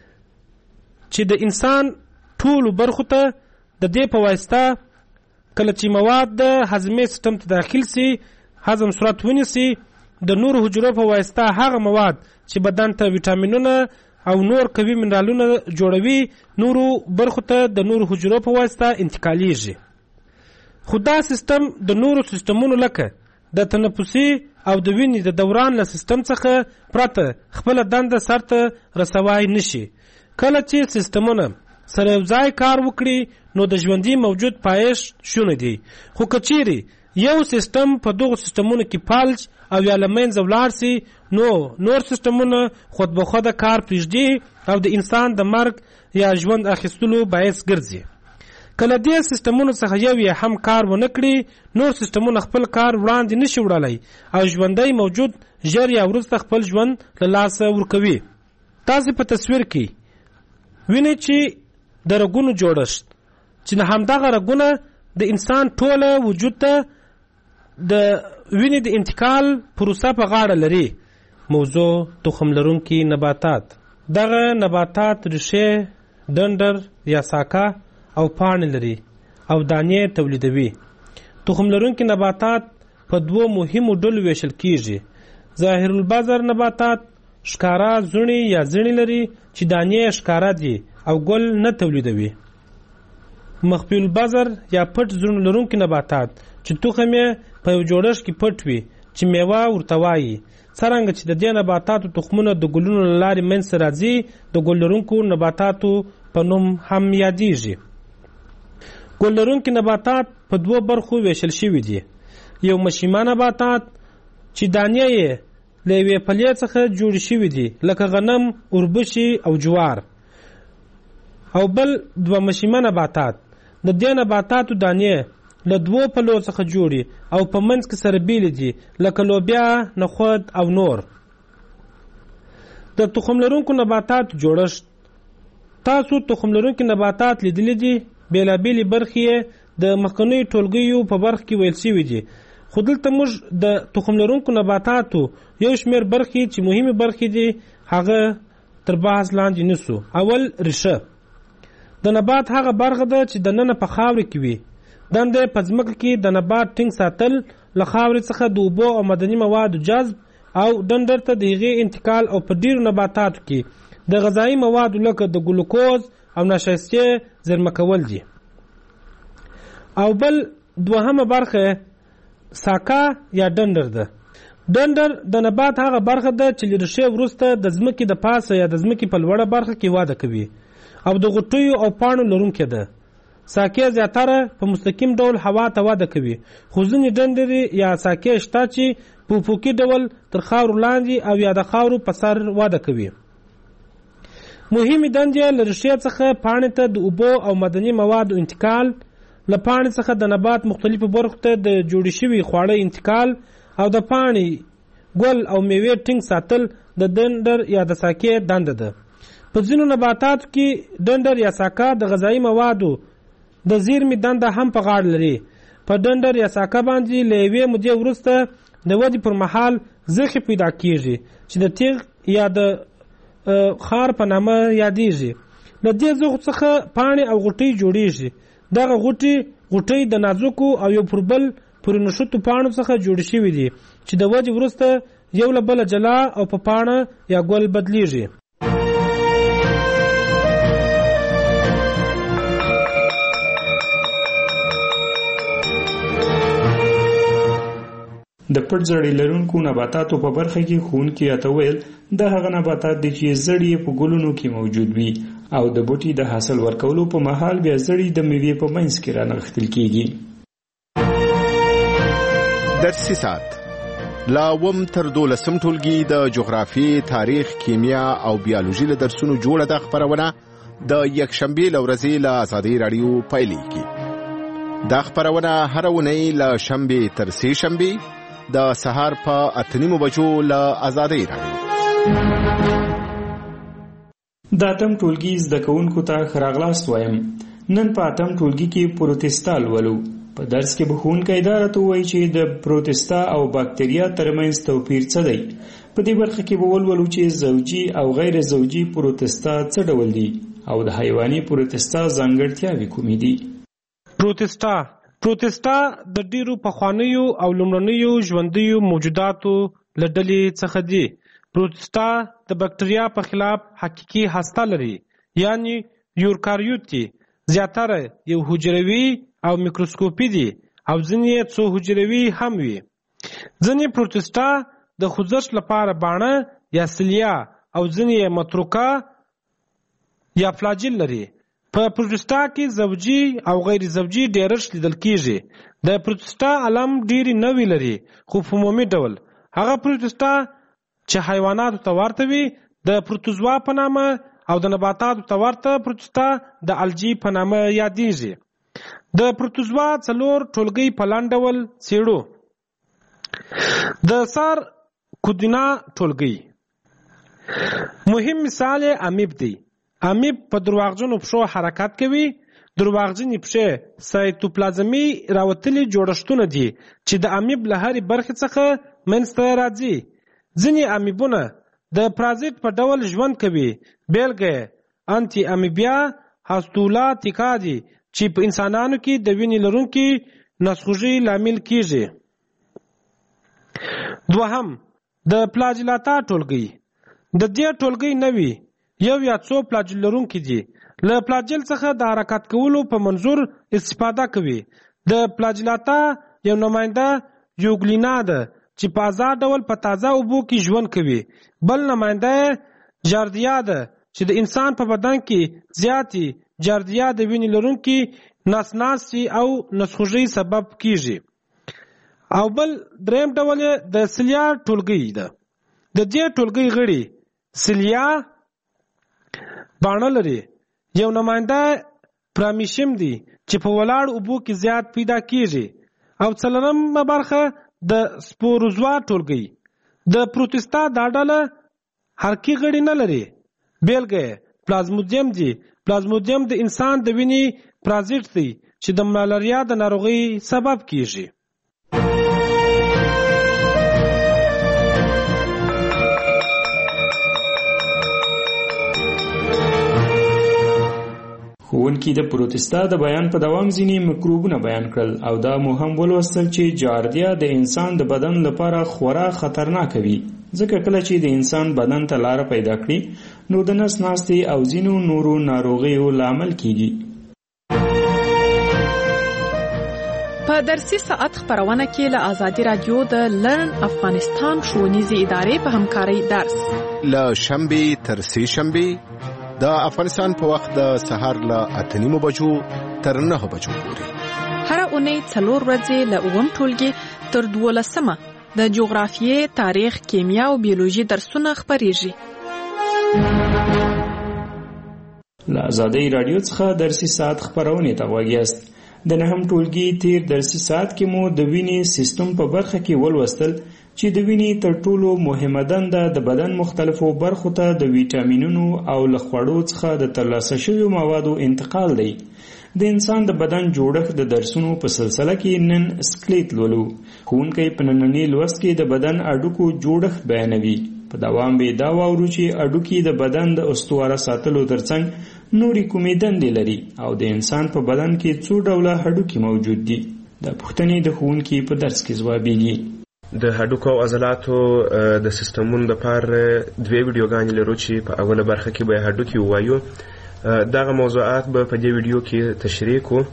Speaker 14: چې د انسان ټولو برخو ته د دې په واسطه کله چې مواد د هضمې سیستم ته داخل سي هضم صورت ونیسي. د نورو حجرو په واسطه هغه مواد چې بدن ته ویټامینونه او نور قوي منرالونه جوړوي نورو برخو ته د نورو حجرو په واسطه انتقالیږي. خو دا سیستم د نورو سیستمونو لکه د تنفسي او د وینې د دوران له سیستم څخه پرته خپله دنده سرته رسوای نشي. کله چې سیستمونه سره یوځای کار وکړي نو د ژوندي موجود پایښت شونی دی. خو که چیرې یو سیستم په دغو سیستمونو کې فلج او یا له منځه ولاړ سي نو نور سیستمونه خود به خوده کار پرېږدي او د انسان د مرګ یا ژوند اخیستلو باعث ګرځي. کله دې سیستمونو څخه یو یې هم کار ونه کړي نور سیستمونه خپل کار وړاندې نشي وړلی او ژوندی موجود ژر یا وروسته خپل ژوند له لاسه ورکوي. تاسې په تصویر کې وینئ چې د رګونو جوړښت چې همدغه رګونه د انسان ټوله وجود ته د وینې د انتقال پروسه په غاړه لري. موضوع تخم لرونکي نباتات. دغه نباتات ریښې، ډنډر یا ساکه او پاڼې لري او دانې تولیدوي. تخم لرونکي نباتات په دوو مهمو ډلو ویشل کیږي. ظاهر البذر نباتات ښکاره زړي یا زړي لري چې دانې ښکاره دي او ګل نه تولیدوي. مخفي البذر یا پټ زړي لرونکي نباتات چې تخم یې په یو جوړښت کې پټ وي چې میوه ورته وایي. څرنګه چې د دې نباتاتو تخمونه د ګلونو له لارې منځته راځي د ګل لرونکو نباتاتو په نوم هم یادیږي. ګل لرونکي نباتات په دوو برخو ویشل شوي دي. یو مشیمه نباتات چې دانې یې له یوې پلې څخه جوړې شوي دي لکه غنم، اوربشې او جوار. او بل دوه مشیمه نباتات. د دې نباتاتو دانې له دوو پلو څخه جوړي او په منځ کې سره بیلې دي لکه لوبیا، نخود او نور. د تخم لرونکو نباتاتو جوړښت. تاسو تخم لرونکي نباتات لیدلي دي. بیلابیلې برخې د مخکنیو ټولګیو په برخه کې ویل شوي دي. خو دلته موږ د تخم لرونکو نباتاتو یو شمېر برخې چې مهمې برخې دي هغه تر بحث لاندې نیسو. اول ریښه. د نبات هغه برخه ده چې دننه په خاورې کې وي. دنده په ځمکه کې د نبات ټینګ ساتل، له خاورې څخه د اوبو او معدني موادو جذب او ډنډر ته د هغې انتقال او په ډیرو نباتاتو کې د غذایي موادو لکه د ګلوکوز او نشایستې زیرمه کول دي. او بل دوهمه برخه ساکه یا ډنډر ده. ډنډر د نبات هغه برخه ده چې له ریښې وروسته د ځمکې د پاسه یا د ځمکې په لوړه برخه کې وده کوي او د غوټیو او پاڼو لرونکې ده. ساکې زیاتره په مستقیم ډول هوا ته وده کوي، خو ځینې ډنډرې یا ساکې شته چې په افقي ډول تر خاورو لاندې او یا د خاورو په سر وده کوي. مهمې دندې له ریښې څخه پاڼې ته د اوبو او معدني موادو انتقال، له پاڼې څخه د نبات مختلفو برخو ته د جوړې شوي خواړه انتقال او د پاڼې ګل او میوې ټینګ ساتل د ډنډر یا د ساقې دنده ده. په ځینو نباتاتو کې ډنډر یا ساقه د غذایي موادو د زیرمې دنده هم په غاړه لري. په ډنډر یا ساقه باندې له یوې مودې وروسته د ودې پر مهال زخې پیدا کیږي چې د تیغ یا د خار په نامه یادیږي. له دې زخو څخه پاڼې او غوټۍ جوړیږي. دغه غوټۍ د نازکو او یو پر بل پورې نښتو پاڼو څخه جوړې شوي دي چې د ودې وروسته یو له بله جلا او په پاڼه یا ګل بدلیږي.
Speaker 13: د پټ زړې لرونکو نباتاتو په برخه کې ښوونکي راته ویل دا هغه نباتات دي چې زړې په ګلونو کې موجود وي او د بوټي د حاصل ورکولو په مهال بیا زړې د میوې په منځ کې رانغښتل کیږي.
Speaker 15: درسي ساعت لا وم تر 12 ټولګي د جغرافي، تاریخ، کیمیا او بیولوژي له درسونو جوړه د خبرونه د یکشنبه لورځي له آزادۍ رادیو پایلیږي. دا خبرونه هر ونې له شنبه تر سه شنبه د سهار په 8:30 بجو له آزادۍ رادیو.
Speaker 13: د اتم ټولګي زده کوونکو ته خراغلاست وایم. نن په اتم ټولګي کې پروتستا لولو. په درس کې به ښوونکی دا راته ووایي چې د پروتستا او باکتریا ترمنځ توپیر څه دی. په دې برخه کې به ولولو چې زوجي او غیر زوجي پروتستا څه ډول دي او د حیواني پروتستا ځانګړتیاوې کومې دي. پروتستا د ډیرو پخوانیو او لومړنیو ژوندیو موجوداتو له ډلې څخه دي. پروتستا د بکټریا په خلاف حقیقي هسته لري، یعنی یوکاریوت دي. زیاتره یو حجروي او میکروسکوپي دي او ځینې څو حجروي هم وي. ځینې پروتستا د خوځښت لپاره باڼه یا سیلیا او ځینې متروکه یا فلاجیل لري. په پروتستا کې زوجي او غیر زوجي ډیرښت لیدل کیږي. د پروتستا علم ډیری نوی لري، خو په عمومي ډول هغه پروتستا چې حیواناتو ته ورته وي د پروتوزوا په نامه او د نباتاتو ته ورته پروتستا د الجی په نامه یادیږي. د پروتوزوا 4 ټولګي په لاندې ډول څېړو. د سار کودینا ټولګي مهم مثال امیب دی. امیب په درواغجنو پښو حرکت کوي. درواغجنې پښې سایتوپلازمي راوتلي جوړښتونه دي چې د امیب له هرې برخې څخه منځته راځي. ځینې امیبونه د پرازیت په ډول ژوند کوي. بیلګه انټي امیبیا هاستولاتیکا دي چې په انسانانو کې د وینې لرونکي نسخوږي لامل کیږي. دوهم د فلاجیلاتا ټولګي. د دې ټولګي نوي یو یا څو فلاجیل لرونکي دي. له فلاجیل څخه د حرکت کولو په منظور استفاده کوي. د فلاجیلاتا یو نماینده یوګلینا ده چې په آزاد ډول په تازه اوبو کې ژوند کوي. بل نماینده جاردیا ده چې د انسان په بدن کې زیاتې جاردیا د وینې لرونکي نسناسي او نسخوږي سبب کیږي. او بل دریم ډول د سیلیا ټولګي ده. د دې ټولګي غړي سیلیا باڼه لري. یو نماینده پرامیشم دي چې په ولاړ اوبو کې زیات پیدا کیږي. او څلورم برخه د سپوروزوا ټولګي. د پروتستا دا ډله حرکي غړي نه لري. بیلګه پلازمودیم دي. پلازمودیم د انسان د وینې پرازیت دی چې د ملاریا د ناروغۍ سبب کیږي. ښوونکي د پروتستا د بیان په دوام ځینې میکروبونه بیان کړل او دا مو هم ولوستل چې جاردیا د انسان د بدن لپاره خورا خطرناک وي، ځکه کله چې د انسان بدن ته لاره پیدا کړي نو د نس ناستې او ځینو نورو ناروغیو لامل کیږي.
Speaker 12: په درسي ساعت خبرونه کې له آزادي رادیو د لرن افغانستان ښوونیزې ادارې په همکارۍ درس
Speaker 15: له شنبه تر سه شنبه د افغانستان په وخت د سهار له 8:30 بجو تر 9 بجو پورې.
Speaker 12: هر اونۍ 4 ورځې له 9 ټولګي تر 12 د جغرافیې، تاریخ، کیمیا او بیولوژي درسونه خبرېږي.
Speaker 13: له ازادۍ راډیو څخه درسي ساعت خپرونې ته غوږ یاست. د نهم ټولګي تیر درسي ساعت کې مو د وینې سیستم په برخه کې ولوستل چې د وینې تر ټولو مهمه دنده د بدن مختلفو برخو ته د ویټامینونو او له خوړو څخه د ترلاسه شویو موادو انتقال دی. د انسان د بدن جوړښت د درسونو په سلسله کې نن سکلیټ لولو. ښوونکی په ننني لوست کې د بدن اډوکو جوړښت بیانوي. په دوام به دا واورو چې اډوکي د بدن د استواره ساتلو ترڅنګ نورې کومې دندې لري او د انسان په بدن کې څو ډوله هډوکي موجود دي. د پوښتنې د ښوونکي په درس کې ځوابیږي.
Speaker 16: د هډوکو او عضلاتو د سیستمونو لپاره دوه ویډیوګانې لرو چې په اوله برخه کې به هډوکي ووایو. دغه موضوعات به په دې ویډیو کې تشریح کوو.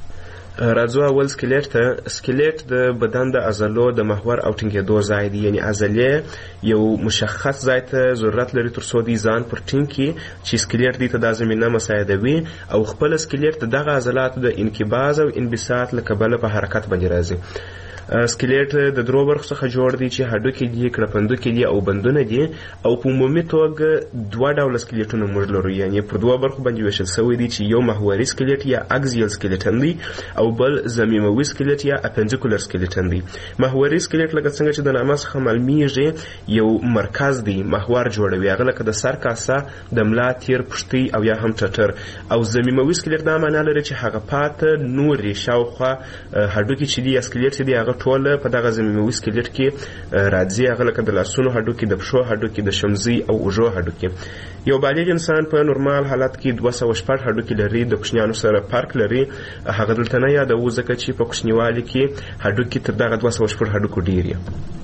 Speaker 16: راځو اول سکلیټ ته. سکلیټ د بدن د عضلو د محور او ټینګېدو ځای دی، یعنی عضلې یو مشخص ځای ته ضرورت لري تر څو دی ځان پر ټینګ کړي چې سکلیټ دی ته دا زمینه مساعدوي او خپل سکلیټ دغه عضلاتو د انقباض او انبساط له کبله په حرکت باندې راځي. سکلیټ د درو برخو څخه جوړ دی چې هډوکي دي، کړپندوکي دي او بندونه دي او په عمومي توګه دوه ډوله سکلیټونه موږ لرو، یعنی پر دوه برخو باندې ویشل شوی دی چې یو محوري سکلیټ یا اکزیل سکلیټن دی او بل ضمیموي سکلیټ یا اپنډیکولر سکلیټن دی. محوري سکلیټ لکه څنګه چې د نامه څخه معلومیږي یو مرکز دی، محور جوړوي، هغه لکه د سر کاسه، د ملا تیر، پښتۍ او یا هم ټټر. او ضمیموي سکلیټ دا معنا لري چې هغه پاته نورې شاوخوا هډوکي چې دي یا سکلیټ چې دی هغه ټوله په دغه ضمیموي سکلیټ کې راځي، هغه لکه د لاسونو هډوکي، د پښو هډوکي، د شمزۍ او اوږو هډوکي. یو بالغ انسان په نورمال حالت کې 206 هډوکي لري، د کوچنیانو سره فرق لري. هغه دلته نه یادوو ځکه چې په کوچنیوالي کې هډوکي تر دغه 206 هډوکو ډېر دي.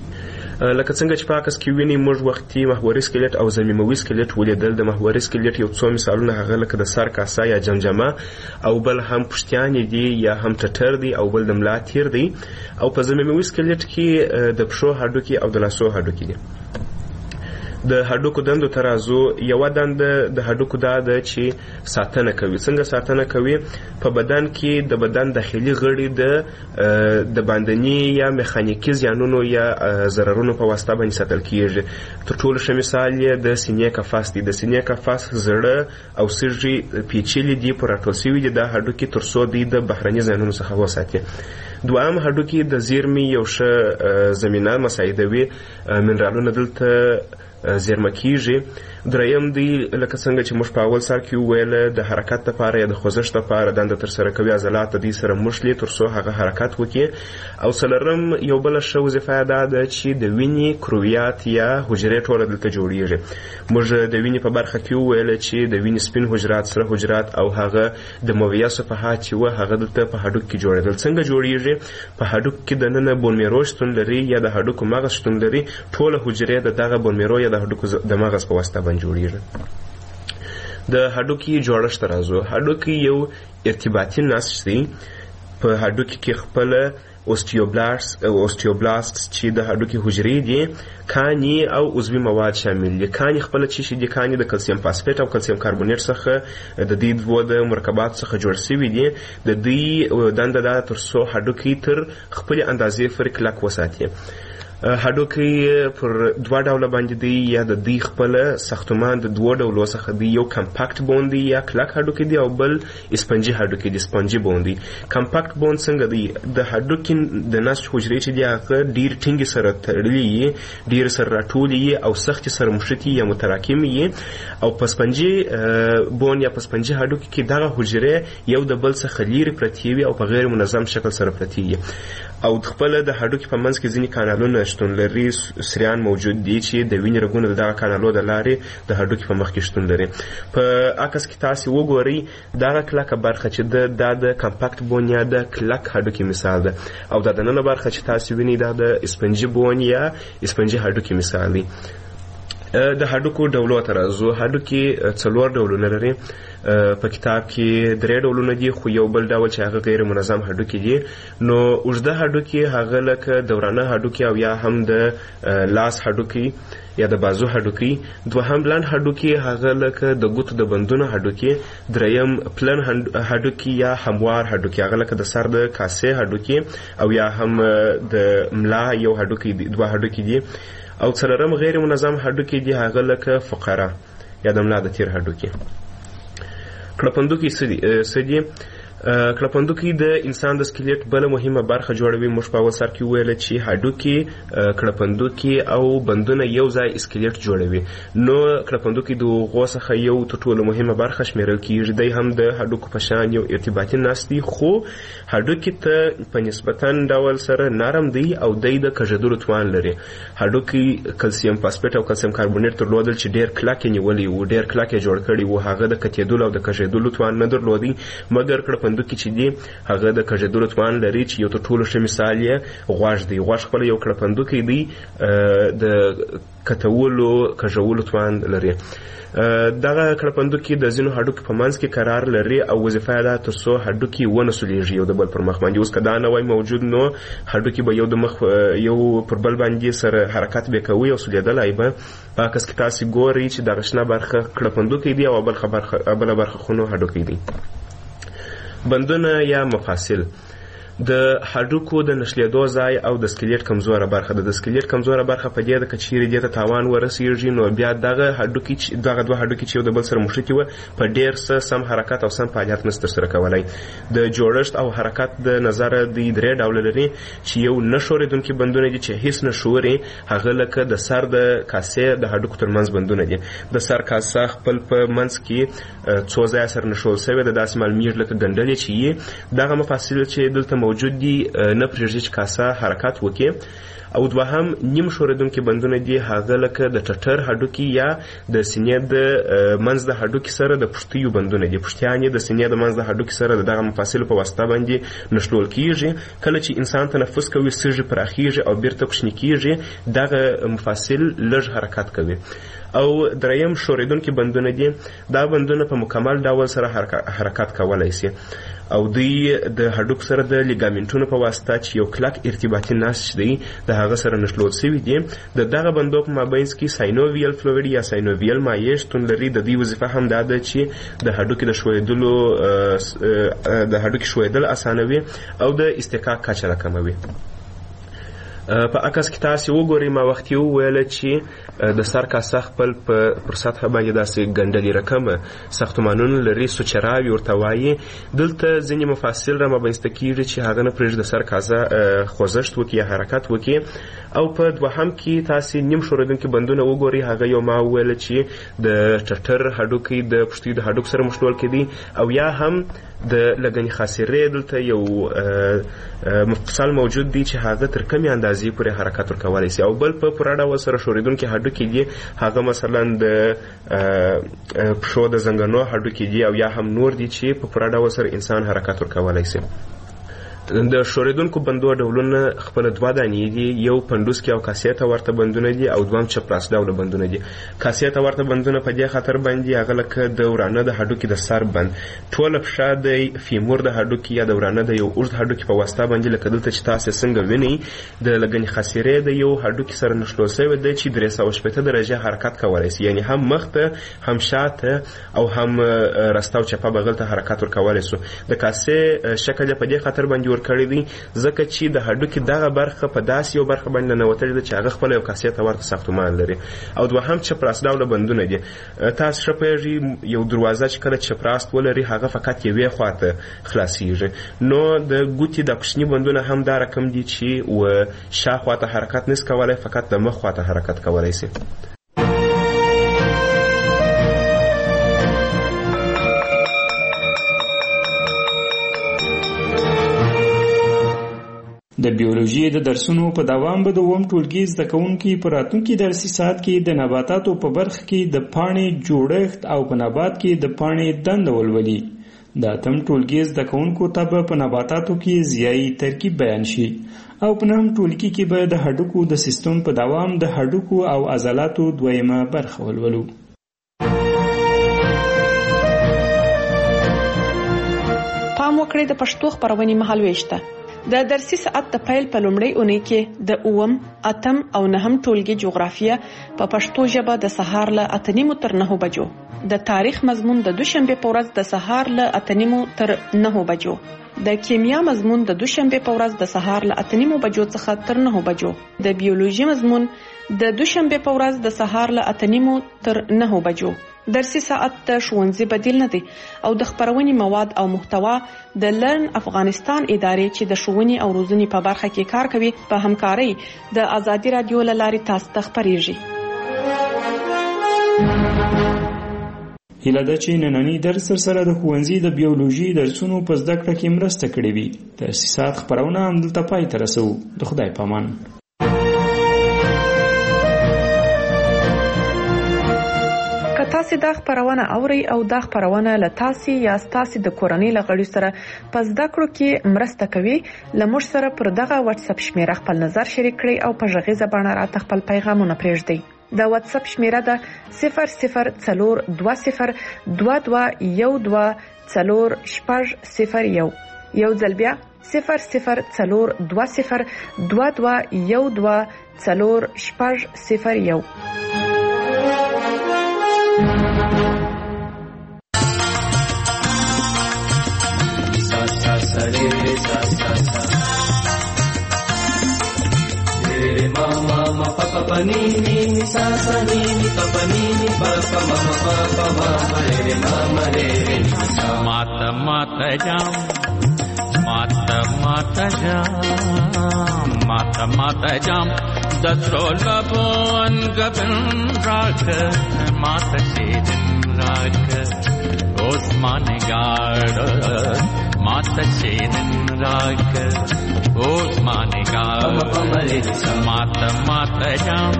Speaker 16: لکه څنګه چې په عکس کې ویني موږ وختي محوري سکلیټ او ضمیموي سکلیټ ولیدل. د محوري سکلیټ یو څو مثالونه هغه لکه د سر کاسه یا جمجمه او بل هم پښتیانې دي یا هم ټټر دی او بل د ملا تیر دی. او په ضمیموي سکلیټ کې د پښو هډوکي او د لاسو هډوکي دي. د هډوکو دندو ته راځو. یوه دنده د هډوکو دا ده چې ساتنه کوي. څنګه ساتنه کوي؟ په بدن کې د بدن داخلي غړي د باندني یا میخانیکي زیانونو یا ضررونو په واسطه باندې ساتل کیږي. تر ټولو ښه مثال یې د سینې قفس دی. د سینې قفس زړه او سږي پیچلي دي، په راټول شوي دي دا هډوکي تر څو دوی د بهرني زیانونو څخه وساتي. دوام هډوکي د زیرمې یو ښه زمینه مساعدوي، منرالونه دلته زیرمه کیږي. دریم دی لکه څنګه چې موږ په اول سر کې وویل د حرکت لپاره یا د خوځښت لپاره دنده ترسره کوي، عضلات د دې سره مښلي تر څو هغه حرکت وکړي. او څلورم یو بله ښه وظیفه دا ده چې د وینې کرویات یا حجرې ټوله دلته جوړیږي. موږ د وینې په برخه کې وویل چې د وینې سپین حجرات، سره حجرات او هغه د مویه صفحات چې وه هغه دلته په هډوکو کې جوړېدل. څنګه جوړیږي؟ په هډوکو کې دننه بون میرو شتون لري یا د هډوکو مغز شتون لري. ټوله حجرې د دغه بون میرو یا د هډوکو د مغز په واسطه جوړیږي. د هډوکي جوړښت راځو. هډوکي یو ارتباطي نسج دی. په هډوکي کې خپل اوستیوبلاست چې د هډوکي حجرې دي، کاني او عضوي مواد شامل دي. کاني خپل چې دي کاني د کلسیم فاسفیټ او کلسیم کاربونیټ څخه د دې دوه د مرکبات څخه جوړ شوي دي. د دې دنده دا تر څو هډوکي تر خپل اندازې پورې کلک وساتي. هډوکي پر دوه ډوله باندې دی، یا د دوی خپل ساختمان د دوه ډولو څخه دی. یو کمپاکټ بون دی یا کلک هډوکي دی او بل اسپنجي هډوکي دی، سپنجي بون دی. کمپاکټ بون څنګه دی؟ د هډوکي د نسج حجرې چې دی هغه ډیر ټینګې سره تړلي یي، ډیر سره راټولي یي او سختې سره مښتي یا متراکمې یي. او په سپنجي بون یا په سپنجي هډوکي کې دغه حجرې یو د بل څخه لیرې پرتې وي او په غیر منظم شکل سره پرتې وي. او خپل د هډوکي په منځ کې ځینې کانالونه شتون لري، سریان موجود دي چې د وینې رګونه د دغه کانالو د لارې د هډوکي په مخ کې شتون لري. په عکس کې تاسې وګورئ دغه کلکه برخه چې دا د کمپاکټ بون یا د کلک هډوکي مثال ده، او دا دننه برخه چې تاسې وینئ دا د اسپنجي بون یا اسپنجي هډوکي مثال دی. د هډوکو ډولو ته راځو. هډوکي 4 ډولونه لري. په کتاب کې 3 ډولونه دي، خو یو بل ډول چې هغه غیر منظم هډوکي دي. نو اوږده هډوکي هغه لکه دورانه هډوکي او یا هم د لاس هډوکي یا د بازو هډوکي. دوهم لنډ هډوکي هغه لکه د ګوتو د بندونو هډوکي. دریم پلن هډوکي یا هموار هډوکي هغه لکه د سر د کاسې هډوکي او یا هم د ملا یو هډوکي دي، 2 هډوکي دي. او څلورم غیر منظم هډوکي دي هغه لکه فقره یا د ملا د تیر هډوکي. کړپندوکي څه دي؟ کړپندوکي د انسان د سکلیټ بل مهمه برخه جوړوي. موږ په اول سر کې ویل چې هډوکي، کړپندوکي او بندونه یو ځای سکلیټ جوړوي. نو کړپندوکي د هغو څخه یو تر ټولو مهمه برخه شمیرل کیږي. دی هم د هډوکو په شان یو ارتباطي نسج دی، خو هډوکي ته په نسبتا ډول سره نرم دی او دی د کږېدلو توان لري. هډوکي کلسیم فاسفیټ او کلسیم کاربونیټ درلودل چې ډېر کلک یې نیولي وو، ډېر کلک یې جوړ کړي وو. هغه د کتېدلو او د کږېدلو توان نه درلودی، مګر کړپندوکي چې دی هغه د کږېدلو توان لري، چې یو تر ټولو ښه مثال یې غوږ دی. غوږ خپله یو کړپندوکی دی، د کتولو کږولو توان لري. دغه کړپندوکي د ځینو هډوکي په منځ کې قرار لري او وظیفه یې ده تر څو هډوکي ونه سولیږي یو د بل پر مخ باندې. اوس که دا نه وای موجود نو هډوکي به یو د مخ یو پر بل باندې سره حرکت به کوي او سولیدلی به. په عکس کې تاسې ګورئ چې دغه شنه برخه کړپندوکی دی او بله برخه خو نو هډوکی دی. بندونه یا مفاصل د هډوکو د نښلېدو ځای او د سکلیټ کمزوره برخه ده. د سکلیټ کمزوره برخه په دې ده که چیرې دې ته تاوان ورسېږي نو بیا دغه دوه هډوکي چې یو د بل سره مښتي وه په ډېر څه سم حرکت او سم فعالیت نشي ترسره کولی. د جوړښت او حرکت د نظره دوی 3 ډوله لري چې یو نه ښورېدونکي بندونه دي چې هیڅ نه ښوري، هغه لکه د سر د کاسې د هډوکو ترمنځ بندونه دي. د سر کاسه خپل په منځ کې څو ځایه سره نښول سوې ده، داسې معلومیږي لکه ګنډلې چې یې. دغه مفاصل چې دلته موجود دي نه پرېږدي چې کاسه حرکت وکړي. او دوهم نیم ښورېدونکي بندونه دي، هغه لکه د ټټر هډوکي یا د سینې د منځ د هډوکي سره د پښتیو بندونه دي. پښتیان یې د سینې د منځ د هډوکي سره د دغه مفاصلو په واسطه باندې نښلول کیږي. کله چې انسان تنفس کوي سږي پراخیږي او بیرته کوچني کیږي، دغه مفاصل لږ حرکت کوي. او دریم ښورېدونکي بندونه دي، دا بندونه په مکمل ډول سره حرکت کولی شي او دوی د هډوکو سره د لیګامنټونو په واسطه چې یو کلک ارتباطي نسج دی د هغه سره نښلول سوي دي. د دغه بندو په مابینځ کې ساینوویل فلویډ یا ساینوویل مایع شتون لري. د دوی وظیفه هم دا ده چې د هډوکي د هډوکي ښویدل اسانوي او د استحقاق کچه راکموي. په عکس کې تاسې وګورئ، ما وختي وویله چې د سر کاسه خپل پر سطحه باندې داسې ګنډلې رقمه ساختمانونه لري، سوچراوي ورته وایي. دلته ځینې مفاصل را مابینځته کېږي چې هغه نه پرېږدي د سر کاسه خوځښت وکړي یا حرکت وکړي. او په دوهم کې تاسې نیم ښورېدونکي بندونه وګورئ، هغه یو ما وویله چې د ټټر هډوکي د پښتیو د هډوکو سره مښلول کېدي. او یا هم د لګنې خاصرې دلته یو مفصل موجود دی چې هغه تر کمې اندازې پورې حرکت ورکولی شي. او بل په پوره ډول سره ښورېدونکي هډوکي دي، هغه مثلا د پښو د زنګنو هډوکي دي او یا هم نور دي چې په پوره ډول سره انسان حرکت ورکولی شي. د ښورېدونکو بندو ډولونه خپل 2 دانې دي، یو پنډوسکي او کاسې ته ورته بندونه دي او دویم چپراس ډوله بندونه دي. کاسې ته ورته بندونه په دې خاطر باندې هغه لکه د ورانه د هډوکي د سر بند، ټوله پښه د فیمور د هډوکي یا د ورانه د یو اوږد هډوکي په واسطه باندې لکه دلته چې تاسې څنګه وینئ د لګنې خاصرې د یو هډوکي سره نښلول شوی دی چې 360 درجې حرکت کولی شي، یعنی هم مخته هم شاته او هم راسته او چپه بغل ته حرکت ورکولی شو. د کاسې شکل یې په دې خاطر باندې ورکړی دی ځکه چې د هډوکي دغه برخه په داسې یو برخه باندې ننوتلې ده چې هغه خپله یو کاسې ته ورته ساختمان لري. او دوهم چپراس ډوله بندونه دي. تاسو ښه پوهېږئ یو دروازه چې کله چپراست ولري هغه فقط یوې خواته خلاصیږي، نو د ګوتې د کوچني بندونه هم دا رقم دي چې و شاخوا ته حرکت نشي کولی، فقط د مخ خواته حرکت کولی شي.
Speaker 13: د بیولوژي د درسونو په دوام به د اووم ټولګي زده کوونکي په راتلونکي درسي ساعت کې د نباتاتو په برخه کې د پاڼې جوړښت او په نبات کې د پاڼې دنده ولولي. د اتم ټولګي زده کوونکو ته به په نباتاتو کې ضیایي ترکیب بیان شي او په نهم ټولګي کې به د هډوکو د سیستم په دوام د هډوکو او عضلاتو دویمه برخه ولولو.
Speaker 12: پام وکړئ د پښتو خپرونې مهالوېش ته. د درسي ساعت د پیل په لومړۍ اونۍ کې د اووم، اتم او نهم ټولګي جغرافیه په پښتو ژبه د سهار له 8:30 تر 9 بجو، د تاریخ مضمون د دوشنبه په ورځ د سهار له 8:30 تر 9 بجو، د کیمیا مضمون د دوشنبه په ورځ د سهار له 8:30 بجو څخه تر 9 بجو، د بیولوژي مضمون د دوشنبه په ورځ د سهار له 8:30 تر 9 بجو، درسي ساعت د ښوونځي بدیل نه دی او د خبرونې مواد او محتوا د لرن افغانستان ادارې چې د ښوونې او روزنې په برخه کې کار کوي په همکارۍ د ازادي رادیو له لارې تاسو ته خبرېږي.
Speaker 13: هیله ده چې نننی درس سره د ښوونځي د بیولوژي درسونو په زده کړه کې مرسته کړې وي. تاسیسات خبرونه همدلته پای ته رسوو. د خدای په امان.
Speaker 12: که تاسو دا خبرونه اورئ او دا خبرونه له تاسو یا تاسو د کورنۍ له غړي سره په زده کړو کې مرسته کوي، لمر سره پر دغه واتس اپ شمیره خپل نظر شریک کړئ او په غږیزه بڼه راته خپل پیغامونه پرېږدئ. دا واتس اپ شمیره ده 004212124001. یو ځل بیا 004212124001.
Speaker 17: Mama papa panini sa sa ni pa panini papa mama papa mama re mata mata jam mata mata jam dasrola bon gabin rak mata shedin rak osman gard mata shedin rak osman gard mata mata jam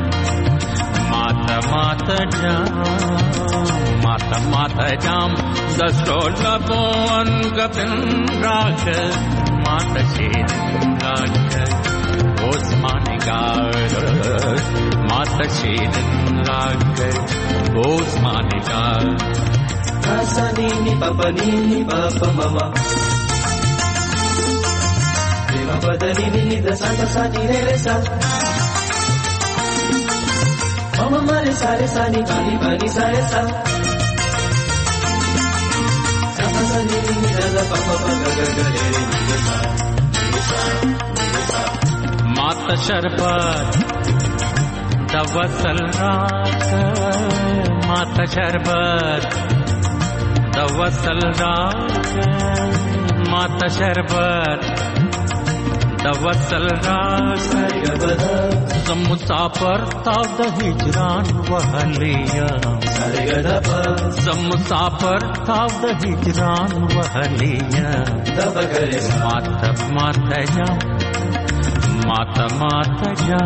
Speaker 17: mata mata jam dasrola bon gabin rak mata shedin rak osman gard mata shedin rak osman gard Asani ni papa mama Papa dani ni da sa ni re sa Mama mare sare sa ni bani sa re sa Papa dani ni da papa ga ga re ni sa Mata sharbat dawasal raat Mata sharbat dawasal raat Mata sharbat dawasal raat Zamusafar tav da hijran wahaliya Zamusafar tav da hijran wahaliya Mata mata jam Mata mata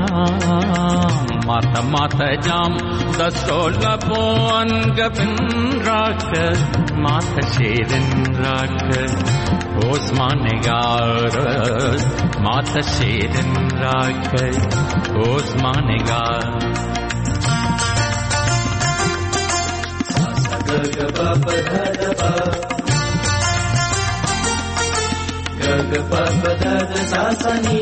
Speaker 17: jam dasrola bon gabin rak mata shedin rak osman gard mata shedin rak osman gard ga pa pa da pa ga pa pa da sa sa ni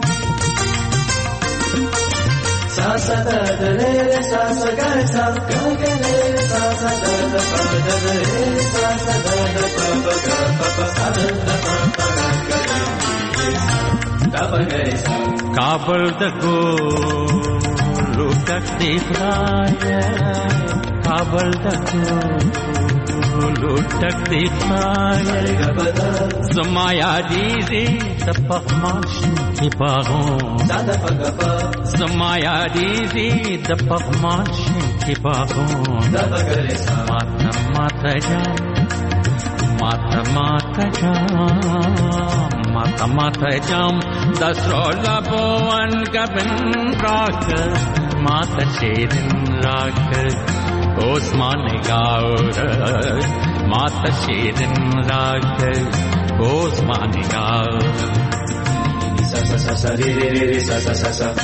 Speaker 17: sa sa da da re sa sa ga sa ga ga re sa sa da da pa da re sa sa da da pa pa ga pa pa sa da pa pa ga ga da pa ga sa Kabul da go lutak dikhaya Kabul da go lutak dikhaya Zamaya dizi tapakmash ki bagon Zamaya dizi tapakmash ki bagon Mata mata jam Mata mata jam Mata mata jam Dasrola boan gabin rak Mata shedin rak Osman gard Mata shedin rak Osman gard Sa sa sa sa re re re sa sa sa sa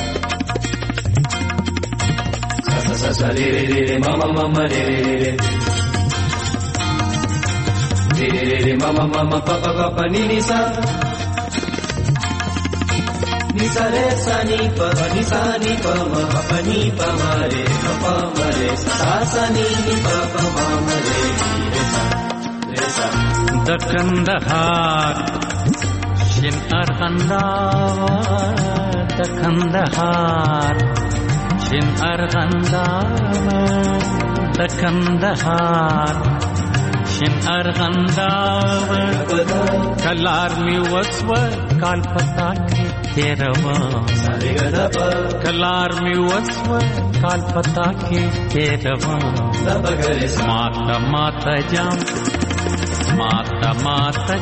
Speaker 17: Sa sa sa sa re re re mama mama re re re Re re re mama mama papa papa ni ni sa Ni sa re sa ni pa ma papa ni pa ma re sa sa ni pa pa ma re sa Da Kandahar Shin Arghandawa Da Kandahar Shin Arghandawa
Speaker 18: تکندهار شن ارغنداور کلار می وسو کال پتا کی تیروا کلار می وسو کال پتا کی تیروا ماتا ماتا جام ماتا ماتا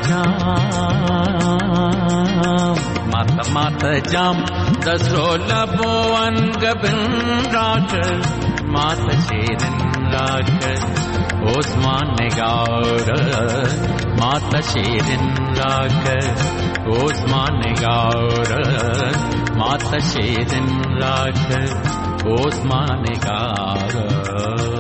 Speaker 18: جام ماتا ماتا جام دسرو لبوان گبن راک ماتا شیرن راک Osman Negar Mata Shirin Rak Osman Negar Mata Shirin Rak Osman Negar